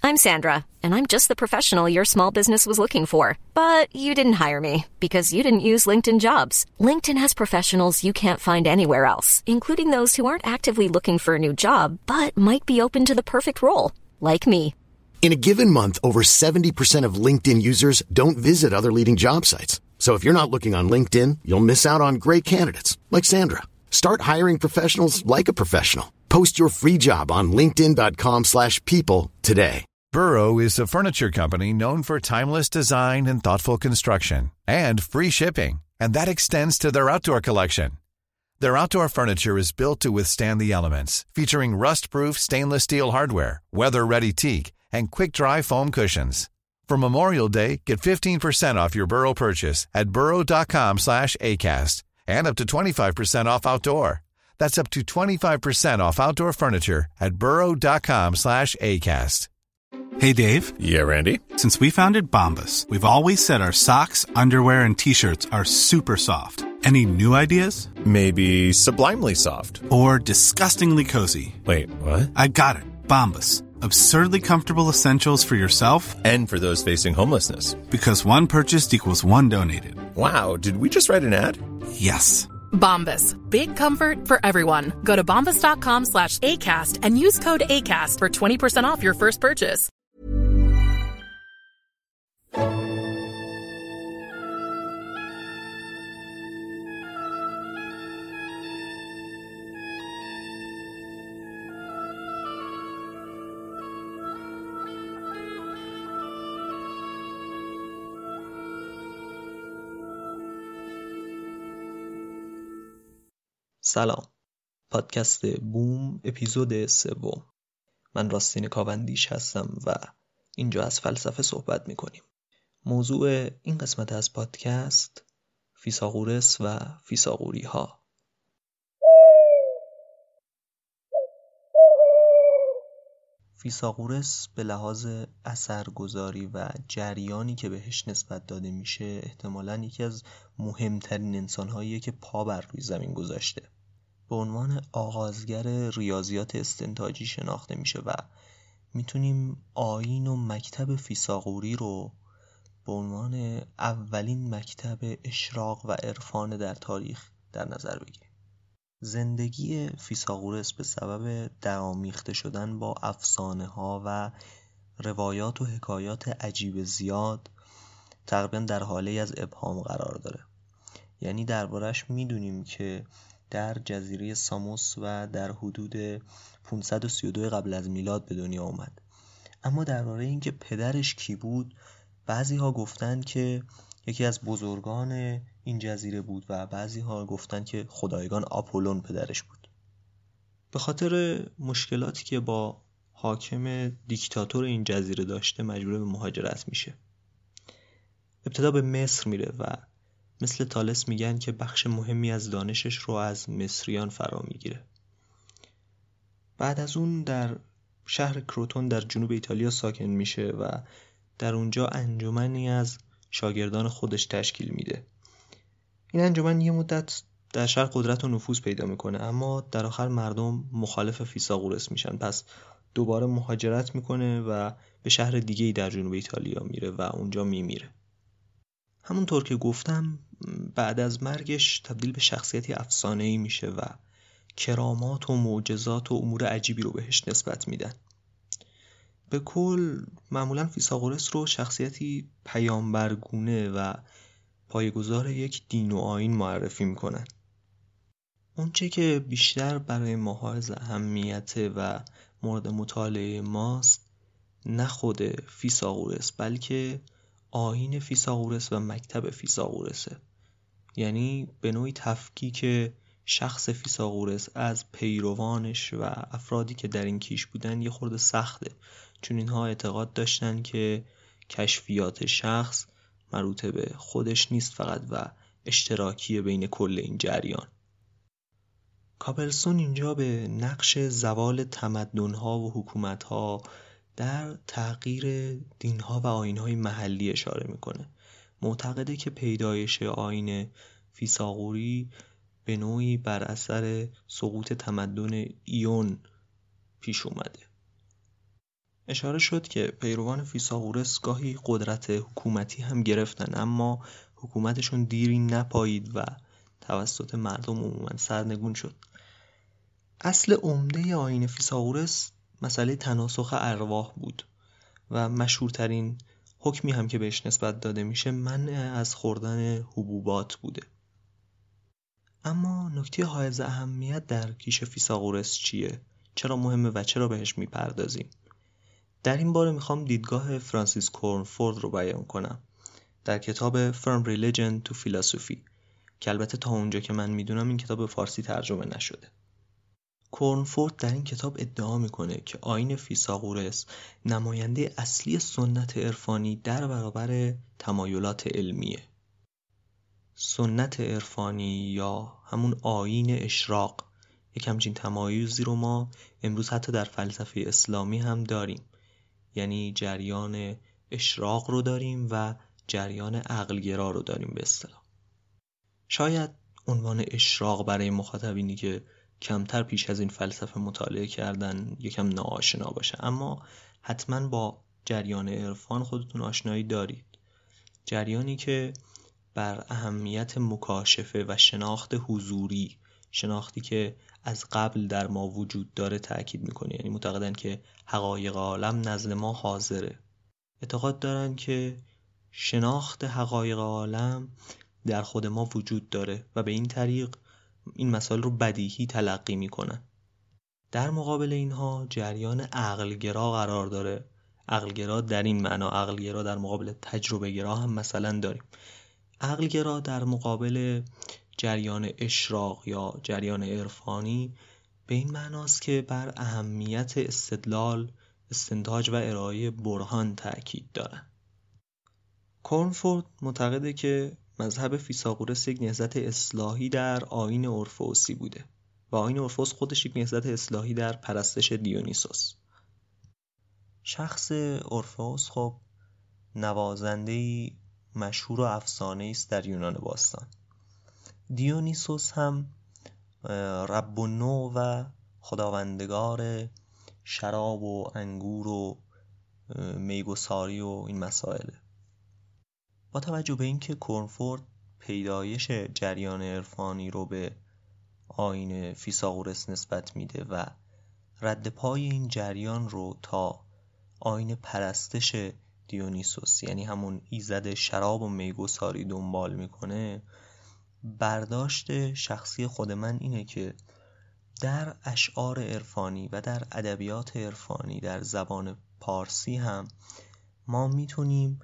I'm Sandra, and I'm just the professional your small business was looking for. But you didn't hire me because you didn't use LinkedIn Jobs. LinkedIn has professionals you can't find anywhere else, including those who aren't actively looking for a new job, but might be open to the perfect role, like me. In a given month, over 70% of LinkedIn users don't visit other leading job sites. So if you're not looking on LinkedIn, you'll miss out on great candidates like Sandra. Start hiring professionals like a professional. Post your free job on linkedin.com/people today. Burrow is a furniture company known for timeless design and thoughtful construction and free shipping, and that extends to their outdoor collection. Their outdoor furniture is built to withstand the elements, featuring rust-proof stainless steel hardware, weather-ready teak, and quick-dry foam cushions. For Memorial Day, get 15% off your Burrow purchase at burrow.com/ACAST and up to 25% off outdoor. That's up to 25% off outdoor furniture at burrow.com/ACAST. Hey, Dave. Yeah, Randy. Since we founded Bombas, we've always said our socks, underwear, and T-shirts are super soft. Any new ideas? Maybe sublimely soft. Or disgustingly cozy. Wait, what? I got it. Bombas. Absurdly comfortable essentials for yourself and for those facing homelessness. Because one purchased equals one donated. Wow, did we just write an ad? Yes. Bombas. Big comfort for everyone. Go to bombas.com/ACAST and use code ACAST for 20% off your first purchase. سلام، پادکست بوم اپیزود 3. من راستین کاوندیش هستم و اینجا از فلسفه صحبت میکنیم. موضوع این قسمت از پادکست فیثاغورس و فیثاغوری ها. فیثاغورس به لحاظ اثرگذاری و جریانی که بهش نسبت داده میشه احتمالاً یکی از مهمترین انسان‌هاییه که پا بر روی زمین گذاشته. به عنوان آغازگر ریاضیات استنتاجی شناخته میشه و میتونیم آیین و مکتب فیثاغوری رو به عنوان اولین مکتب اشراق و عرفان در تاریخ در نظر بگیریم. زندگی فیثاغورس به سبب درآمیخته شدن با افسانه ها و روایات و حکایات عجیب زیاد تقریبا در حاله از ابهام قرار داره. یعنی دربارش میدونیم که در جزیره ساموس و در حدود 532 قبل از میلاد به دنیا اومد. اما درباره اینکه پدرش کی بود بعضی ها گفتن که یکی از بزرگان این جزیره بود و بعضی ها گفتن که خدایگان آپولون پدرش بود. به خاطر مشکلاتی که با حاکم دیکتاتور این جزیره داشته مجبور به مهاجرت میشه. ابتدا به مصر میره و مثل تالس میگن که بخش مهمی از دانشش رو از مصریان فرا میگیره. بعد از اون در شهر کروتون در جنوب ایتالیا ساکن میشه و در اونجا انجمنی از شاگردان خودش تشکیل میده. این انجمن یه مدت در شهر قدرت و نفوذ پیدا میکنه اما در آخر مردم مخالف فیثاغورس میشن. پس دوباره مهاجرت میکنه و به شهر دیگه‌ای در جنوب ایتالیا میره و اونجا میمیره. همونطور که گفتم بعد از مرگش تبدیل به شخصیتی افسانه‌ای میشه و کرامات و معجزات و امور عجیبی رو بهش نسبت میدن. به کل معمولا فیثاغورس رو شخصیتی پیامبرگونه و پایه‌گذار یک دین و آیین معرفی میکنن. اونچه که بیشتر برای ما حائز اهمیت و مورد مطالعه ماست نه خود فیثاغورس بلکه آیین فیثاغورس و مکتب فیثاغورسه. یعنی به نوعی تفکیک شخص فیثاغورس از پیروانش و افرادی که در این کیش بودن یه خورده سخته، چون اینها اعتقاد داشتن که کشفیات شخص مربوط به خودش نیست فقط و اشتراکی بین کل این جریان. کاپرسون اینجا به نقش زوال تمدن‌ها و حکومت‌ها در تغییر دین‌ها و آیین‌های محلی اشاره میکنه. معتقده که پیدایش آیین فیثاغوری به نوعی بر اثر سقوط تمدن ایون پیش اومده. اشاره شد که پیروان فیثاغورس گاهی قدرت حکومتی هم گرفتن، اما حکومتشون دیری نپایید و توسط مردم عموما سرنگون شد. اصل عمده آیین فیثاغورس مسئله تناسخ ارواح بود و مشهورترین حکمی هم که بهش نسبت داده میشه منع از خوردن حبوبات بوده. اما نکته حائز اهمیت در کیش فیثاغورس چیه؟ چرا مهمه و چرا بهش میپردازیم؟ در این باره میخوام دیدگاه فرانسیس کورنفورد رو بیان کنم در کتاب From Religion to Philosophy که البته تا اونجا که من میدونم این کتاب به فارسی ترجمه نشده. کورنفورد در این کتاب ادعا میکنه که آیین فیثاغورس نماینده اصلی سنت عرفانی در برابر تمایلات علمیه. سنت عرفانی یا همون آیین اشراق یک همچین تمایزی رو ما امروز حتی در فلسفه اسلامی هم داریم، یعنی جریان اشراق رو داریم و جریان عقلگرا رو داریم به اصطلاح. شاید عنوان اشراق برای مخاطبینی که کمتر پیش از این فلسفه مطالعه کردن یکم ناآشنا باشه، اما حتما با جریان عرفان خودتون آشنایی دارید. جریانی که بر اهمیت مکاشفه و شناخت حضوری، شناختی که از قبل در ما وجود داره تأکید میکنه. یعنی معتقدن که حقایق عالم نزد ما حاضره. اعتقاد دارن که شناخت حقایق عالم در خود ما وجود داره و به این طریق این مسائل رو بدیهی تلقی میکنن. در مقابل اینها جریان عقلگرا قرار داره. عقلگرا در این معنا، عقلگرا در مقابل تجربه گرا هم مثلا داریم. عقلگرا در مقابل جریان اشراق یا جریان عرفانی به این معناست که بر اهمیت استدلال، استنتاج و ارائه برهان تأکید دارن. کورنفورد معتقده که مذهب فیثاغورس یک نهضت اصلاحی در آیین اورفئوسی بوده و آیین اورفئوس خودش یک نهضت اصلاحی در پرستش دیونیسوس. شخص اورفئوس خب نوازنده‌ای مشهور و افسانه‌ای است در یونان باستان. دیونیسوس هم رب النوع و خداوندگار شراب و انگور و میگساری و این مسائل. با توجه به اینکه کورنفورد پیدایش جریان عرفانی رو به آیین فیثاغورس نسبت میده و رد پای این جریان رو تا آیین پرستش دیونیسوس، یعنی همون ایزد شراب و میگساری، دنبال میکنه، برداشت شخصی خود من اینه که در اشعار عرفانی و در ادبیات عرفانی در زبان پارسی هم ما میتونیم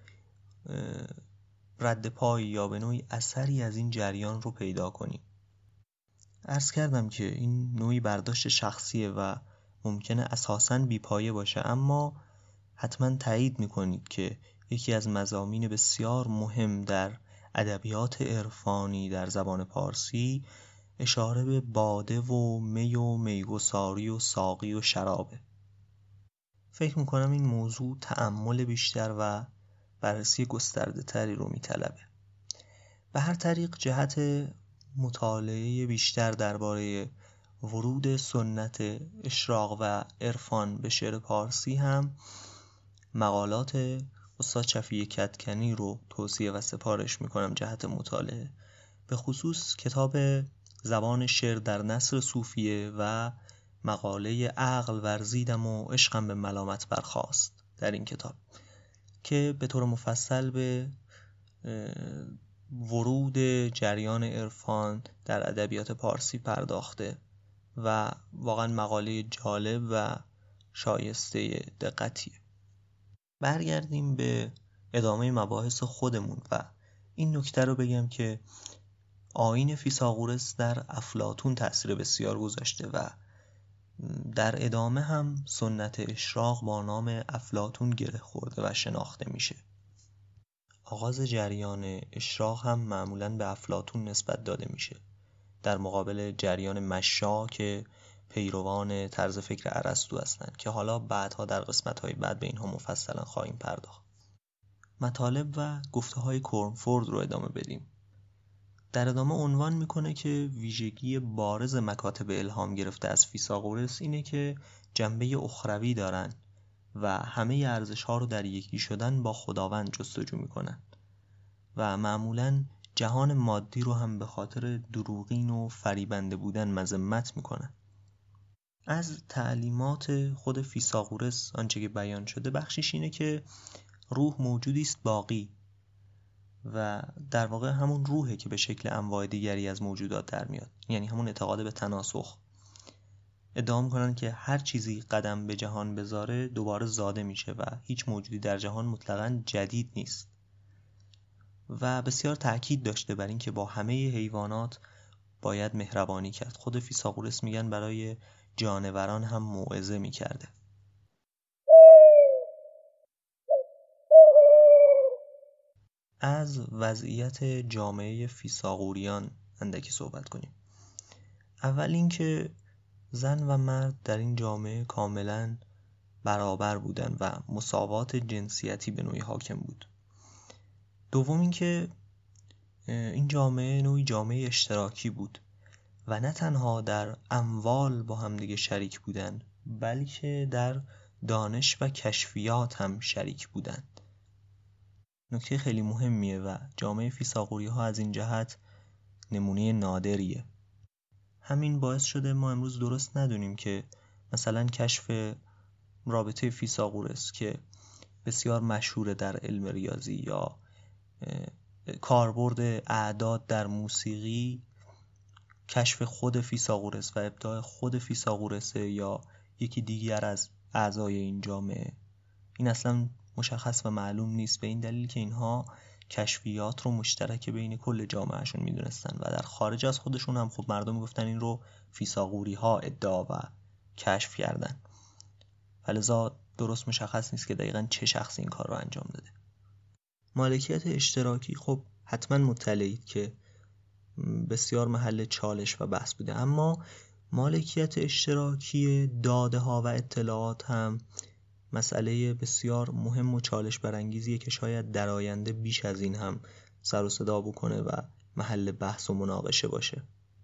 رد پای یا به نوعی اثری از این جریان رو پیدا کنیم. عرض کردم که این نوعی برداشت شخصیه و ممکنه اساساً بیپایه باشه، اما حتما تایید میکنید که یکی از مضامین بسیار مهم در ادبیات عرفانی در زبان پارسی اشاره به باده و می و میگساری و ساقی و شرابه. فکر میکنم این موضوع تأمل بیشتر و بررسی گسترده تری رو میطلبه. به هر طریق جهت مطالعه بیشتر درباره ورود سنت اشراق و عرفان به شعر پارسی هم مقالات استاد شفیع کدکنی رو توصیه و سفارش میکنم جهت مطالعه، به خصوص کتاب زبان شعر در نثر صوفیه و مقاله عقل ورزیدم و عشقم به ملامت برخاست در این کتاب که به طور مفصل به ورود جریان عرفان در ادبیات پارسی پرداخته و واقعا مقاله جالب و شایسته دقتیه. برگردیم به ادامه مباحث خودمون و این نکته رو بگم که آیین فیثاغورس در افلاطون تأثیر بسیار گذاشته و در ادامه هم سنت اشراق با نام افلاطون گره خورده و شناخته میشه. آغاز جریان اشراق هم معمولاً به افلاطون نسبت داده میشه در مقابل جریان مشا که پیروان طرز فکر ارسطو هستند که حالا بعدها در قسمت‌های بعد به اینها مفصلا خواهیم پرداخت. مطالب و گفته‌های کورنفورد رو ادامه بدیم. در ادامه عنوان میکنه که ویژگی بارز مکاتب الهام گرفته از فیثاغورس اینه که جنبه اخروی دارن و همه ارزش‌ها رو در یکی شدن با خداوند جستجو میکنن و معمولاً جهان مادی رو هم به خاطر دروغین و فریبنده بودن مذمت میکنن. از تعلیمات خود فیثاغورس آنچه که بیان شده بخشش اینه که روح موجودی است باقی و در واقع همون روحه که به شکل انواع دیگری از موجودات در میاد، یعنی همون اعتقاد به تناسخ. ادعا میکنن که هر چیزی قدم به جهان بذاره دوباره زاده میشه و هیچ موجودی در جهان مطلقاً جدید نیست و بسیار تأکید داشته بر این که با همه حیوانات باید مهربانی کرد. خود فیثاغورس میگن برای جانوران هم موعظه میکرده. از وضعیت جامعه فیثاغوریان اندکی صحبت کنیم. اول اینکه زن و مرد در این جامعه کاملا برابر بودن و مساوات جنسیتی به نوعی حاکم بود. دوم اینکه این جامعه نوعی جامعه اشتراکی بود و نه تنها در اموال با هم دیگه شریک بودن بلکه در دانش و کشفیات هم شریک بودن. نکته خیلی مهمیه و جامعه فیثاغوری ها از این جهت نمونه نادریه. همین باعث شده ما امروز درست ندونیم که مثلا کشف رابطه فیثاغورس که بسیار مشهوره در علم ریاضی یا کاربرد اعداد در موسیقی، کشف خود فیثاغورس و ابداع خود فیثاغورس یا یکی دیگر از اعضای این جامعه، این اصلا مشخص و معلوم نیست، به این دلیل که اینها کشفیات رو مشترک بین کل جامعهشون میدونستن و در خارج از خودشون هم خب مردم میگفتن این رو فیثاغوری ها ادعا و کشف کردن، فلذا درست مشخص نیست که دقیقاً چه شخصی این کار رو انجام داده. مالکیت اشتراکی خب حتما مطلعید که بسیار محل چالش و بحث بوده، اما مالکیت اشتراکی داده ها و اطلاعات هم مسئله بسیار مهم و چالش برانگیزیه که شاید در آینده بیش از این هم سر و صدا بکنه و محل بحث و مناقشه باشه،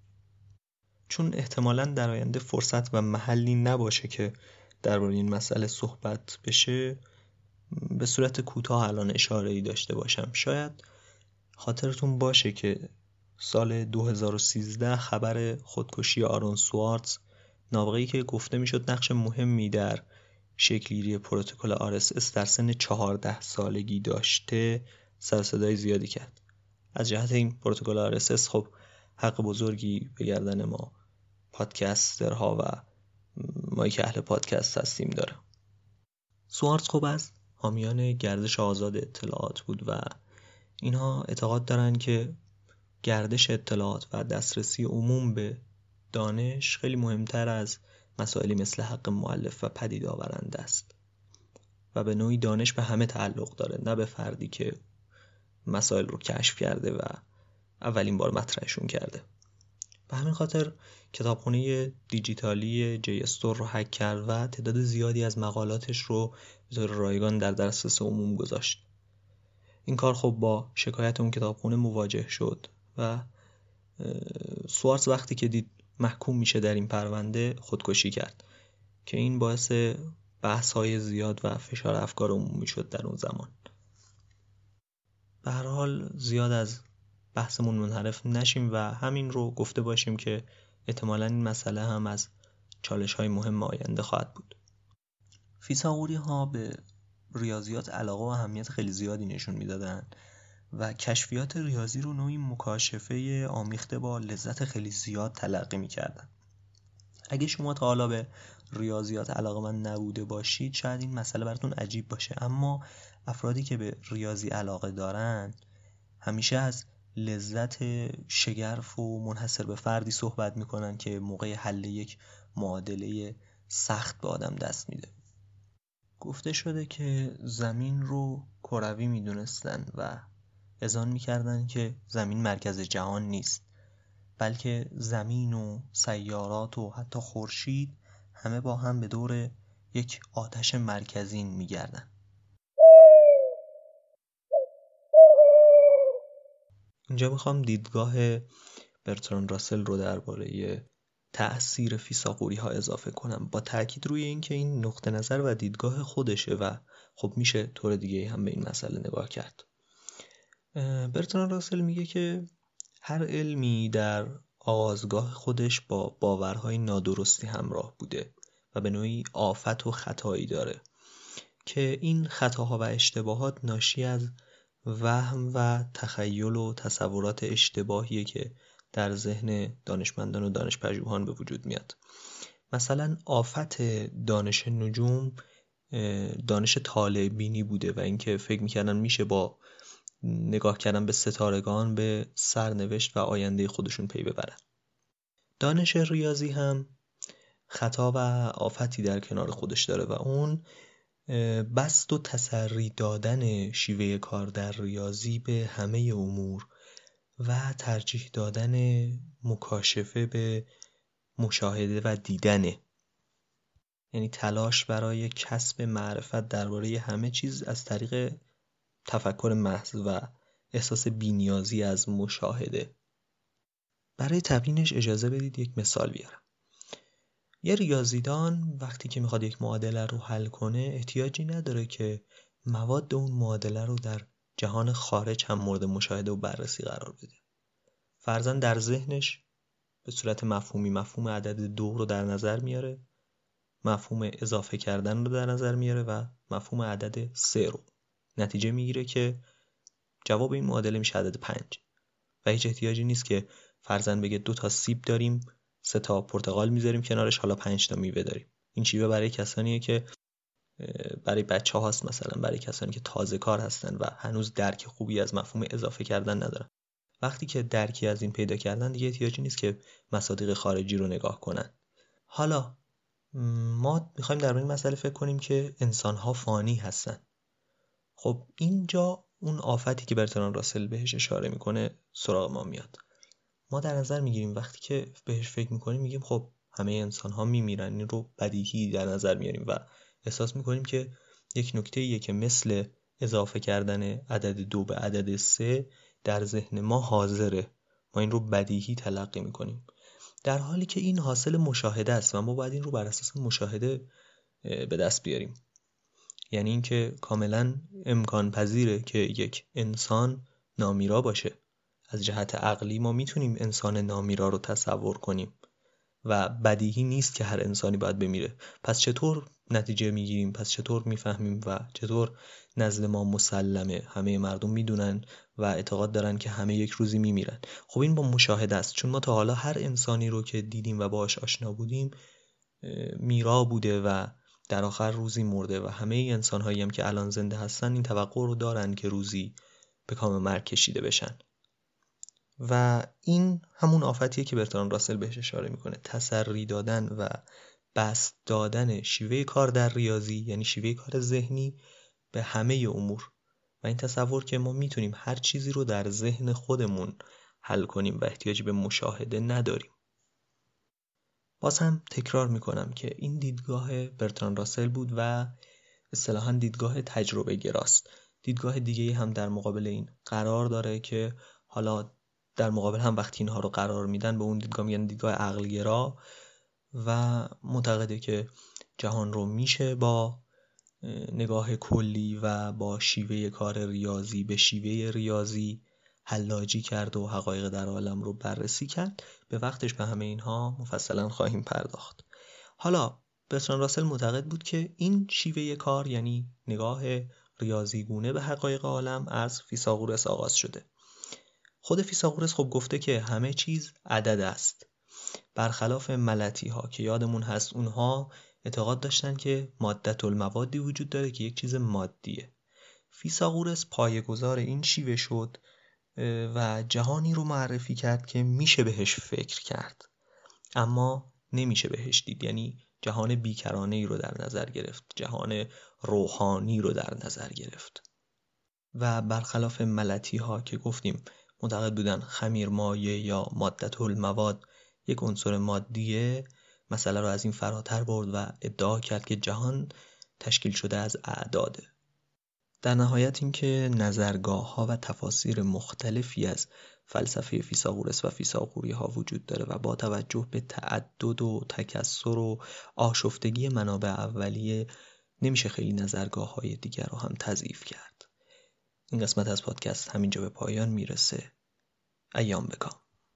چون احتمالاً در آینده فرصت و محلی نباشه که درباره این مسئله صحبت بشه. به صورت کوتاه الان اشاره‌ای داشته باشم. شاید خاطرتون باشه که سال 2013 خبر خودکشی آرون سوارتز، نابغه‌ای که گفته میشد نقش مهمی در شکل‌گیری پروتکل RSS در سن 14 سالگی داشته، سر صدای زیادی کرد. از جهت این پروتکل RSS خب حق بزرگی به گردن ما پادکسترها و مایی که اهل پادکست هستیم داره. سوارتز خب از حامیان گردش آزاد اطلاعات بود و اینها اعتقاد دارن که گردش اطلاعات و دسترسی عموم به دانش خیلی مهمتر از مسائلی مثل حق مؤلف و پدید آورنده است و به نوعی دانش به همه تعلق داره، نه به فردی که مسائل رو کشف کرده و اولین بار مطرحشون کرده. به همین خاطر کتابخونه دیجیتالی جی استور رو هک کرد و تعداد زیادی از مقالاتش رو به طور رایگان در دسترس عموم گذاشت. این کار خب با شکایت اون کتابخونه مواجه شد و سوارتز وقتی که دید محکوم میشه در این پرونده خودکشی کرد که این باعث بحث‌های زیاد و فشار افکار عمومی شد در اون زمان. به هر حال زیاد از بحثمون منحرف نشیم و همین رو گفته باشیم که احتمالاً این مسئله هم از چالش‌های مهم آینده خواهد بود. فیثاغوری ها به ریاضیات علاقه و اهمیت خیلی زیادی نشون میدادن و کشفیات ریاضی رو نوعی مکاشفه آمیخته با لذت خیلی زیاد تلقی میکردن. اگه شما تا حالا به ریاضیات علاقه‌مند نبوده باشید شاید این مسئله براتون عجیب باشه، اما افرادی که به ریاضی علاقه دارن همیشه از لذت شگرف و منحصر به فردی صحبت میکنن که موقع حل یک معادله سخت به آدم دست میده. گفته شده که زمین رو کروی میدونستن و اذعان میکردن که زمین مرکز جهان نیست، بلکه زمین و سیارات و حتی خورشید همه با هم به دور یک آتش مرکزی میگردن. اینجا میخوام دیدگاه برتراند راسل رو درباره تأثیر فیثاغوری ها اضافه کنم، با تأکید روی این که این نقطه نظر و دیدگاه خودشه و خب میشه طور دیگه هم به این مسئله نگاه کرد. برتراند راسل میگه که هر علمی در آغازگاه خودش با باورهای نادرستی همراه بوده و به نوعی آفت و خطایی داره که این خطاها و اشتباهات ناشی از وهم و تخیل و تصورات اشتباهیه که در ذهن دانشمندان و دانش‌پژوهان به وجود میاد. مثلا آفت دانش نجوم دانش طالع بینی بوده و اینکه فکر میکردن میشه با نگاه کردن به ستارگان به سرنوشت و آینده خودشون پی ببرن. دانش ریاضی هم خطا و آفتی در کنار خودش داره و اون بسط و تسری دادن شیوه کار در ریاضی به همه امور و ترجیح دادن مکاشفه به مشاهده و دیدنه، یعنی تلاش برای کسب معرفت درباره همه چیز از طریق تفکر محض و احساس بی‌نیازی از مشاهده. برای تبیینش اجازه بدید یک مثال بیارم. یه ریاضیدان وقتی که میخواد یک معادله رو حل کنه احتیاجی نداره که مواد اون معادله رو در جهان خارج هم مورد مشاهده و بررسی قرار بده. فرضاً در ذهنش به صورت مفهومی مفهوم عدد 2 رو در نظر میاره، مفهوم اضافه کردن رو در نظر میاره و مفهوم عدد 3 رو. نتیجه میگیره که جواب این معادله میشه عدد 5 و هیچ احتیاجی نیست که فرضاً بگه 2 تا سیب داریم، 3 تا پرتقال میذاریم کنارش، حالا 5 تا میوه داریم. این شیوه برای کسانیه که برای بچه‌هاست، مثلا برای کسانی که تازه کار هستن و هنوز درک خوبی از مفهوم اضافه کردن ندارن. وقتی که درکی از این پیدا کردن دیگه احتیاجی نیست که مصادیق خارجی رو نگاه کنن. حالا ما میخوایم در این مسئله فکر کنیم که انسان‌ها فانی هستن. خب اینجا اون آفتی که برتراند راسل بهش اشاره میکنه سراغ ما میاد. ما در نظر میگیریم وقتی که بهش فکر میکنیم میگیم خب همه انسان‌ها میمیرن، این رو بدیهی در نظر میاریم و احساس میکنیم که یک نکته‌ایه که مثل اضافه کردن عدد 2 به عدد 3 در ذهن ما حاضره، ما این رو بدیهی تلقی میکنیم، در حالی که این حاصل مشاهده است و ما باید این رو بر اساس مشاهده به دست بیاریم. یعنی اینکه کاملا امکان پذیره که یک انسان نامیرا باشه. از جهت عقلی ما میتونیم انسان نامیرا رو تصور کنیم و بدیهی نیست که هر انسانی باید بمیره. پس چطور نتیجه میگیریم؟ پس چطور میفهمیم و چطور نزد ما مسلمه همه مردم میدونن و اعتقاد دارن که همه یک روزی میمیرن؟ خب این با مشاهده است، چون ما تا حالا هر انسانی رو که دیدیم و باهاش آشنا بودیم میرا بوده و در آخر روزی مرده و همه انسان‌هایی هم که الان زنده هستن این توقع رو دارن که روزی به کام مرگ کشیده بشن. و این همون آفتیه که برتراند راسل بهش اشاره میکنه، تسری دادن و بسط دادن شیوه کار در ریاضی، یعنی شیوه کار ذهنی، به همه امور و این تصور که ما میتونیم هر چیزی رو در ذهن خودمون حل کنیم و احتیاجی به مشاهده نداریم. باز هم تکرار میکنم که این دیدگاه برتراند راسل بود و اصطلاحاً دیدگاه تجربه گراست. دیدگاه دیگه‌ای هم در مقابل این قرار داره که حالا در مقابل هم وقتی اینها رو قرار میدن به اون دیدگاه میگن دیدگاه عقل گرا و معتقده که جهان رو میشه با نگاه کلی و با شیوه کار ریاضی به شیوه ریاضی حلاجی کرد و حقایق در عالم رو بررسی کرد. به وقتش به همه اینها مفصلا خواهیم پرداخت. حالا برتراند راسل معتقد بود که این شیوه کار، یعنی نگاه ریاضیگونه به حقایق عالم، از فیثاغورس آغاز شده. خود فیثاغورس خب گفته که همه چیز عدد است، برخلاف ملتی ها که یادمون هست اونها اعتقاد داشتن که مادة الموادی وجود داره که یک چیز مادیه. فیثاغورس پایه‌گذار این شیوه شد و جهانی رو معرفی کرد که میشه بهش فکر کرد اما نمیشه بهش دید، یعنی جهان بیکرانه‌ای رو در نظر گرفت، جهان روحانی رو در نظر گرفت. و برخلاف ملتی ها که گفتیم معتقد بودن خمیرمایه یا مادة المواد یک عنصر مادیه، مسئله رو از این فراتر برد و ادعا کرد که جهان تشکیل شده از اعداده. در نهایت اینکه نظرگاه‌ها و تفاسیر مختلفی از فلسفه فیثاغورس و فیثاغوری‌ها وجود داره و با توجه به تعدد و تکثر و آشفتگی منابع اولیه نمیشه خیلی نظرگاه‌های دیگر رو هم تضعیف کرد. این قسمت از پادکست همینجا به پایان میرسه. ایام بکام.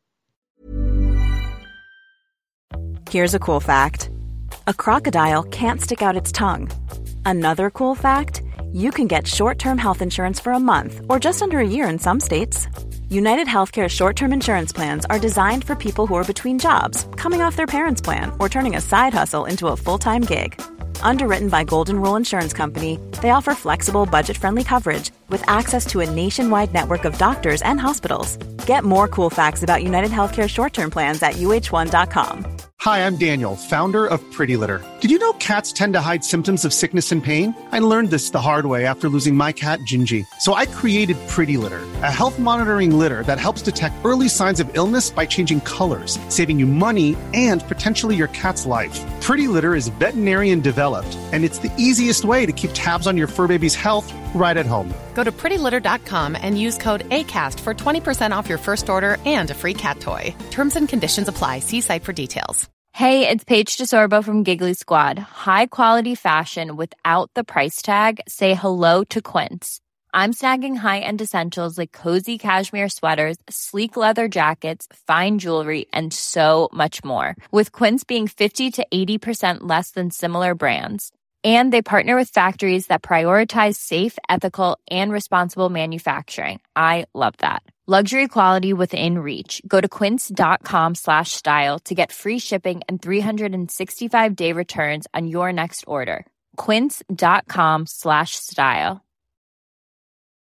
Here's a cool fact. A crocodile can't stick out its tongue. Another cool fact, you can get short-term health insurance for a month or just under a year in some states. United Healthcare short-term insurance plans are designed for people who are between jobs, coming off their parents' plan, or turning a side hustle into a full-time gig. Underwritten by Golden Rule Insurance Company, they offer flexible, budget-friendly coverage with access to a nationwide network of doctors and hospitals. Get more cool facts about United Healthcare short-term plans at uh1.com. Hi, I'm Daniel, founder of Pretty Litter. Did you know cats tend to hide symptoms of sickness and pain? I learned this the hard way after losing my cat, Gingy. So I created Pretty Litter, a health monitoring litter that helps detect early signs of illness by changing colors, saving you money and potentially your cat's life. Pretty Litter is veterinarian developed, and it's the easiest way to keep tabs on your fur baby's health right at home. Go to prettylitter.com and use code ACAST for 20% off your first order and a free cat toy. Terms and conditions apply. See site for details. Hey, it's Paige DeSorbo from Giggly Squad. High quality fashion without the price tag. Say hello to Quince. I'm snagging high-end essentials like cozy cashmere sweaters, sleek leather jackets, fine jewelry, and so much more. With Quince being 50 to 80% less than similar brands. And they partner with factories that prioritize safe, ethical, and responsible manufacturing. I love that. Luxury quality within reach. Go to quince.com/style to get free shipping and 365-day returns on your next order. Quince.com/style.